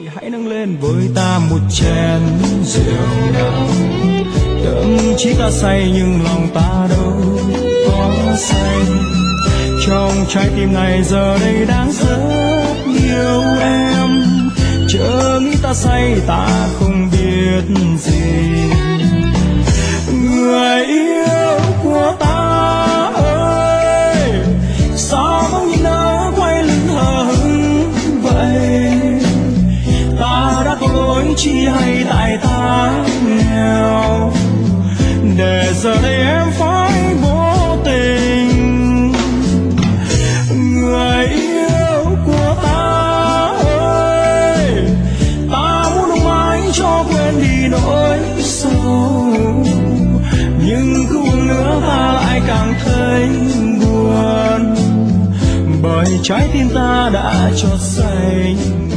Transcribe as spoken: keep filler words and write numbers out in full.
hãy nâng lên với ta một chén rượu nào. Thậm chí ta say nhưng lòng ta đâu có say. Trong trái tim này giờ đây đang rất yêu em. Chớ nghĩ ta say ta không biết gì. Người yêu của ta ơi, sao bỗng nhìn đã quay lưng hờ hững vậy? Ta đã có lỗi chi hay tại ta nghèo, để giờ đây em phải vô tình? Người yêu của ta ơi, ta muốn ôm mãi cho quên đi nỗi sầu, nhưng cứ uống nữa ta lại càng thấy buồn, bởi trái tim ta đã cho say.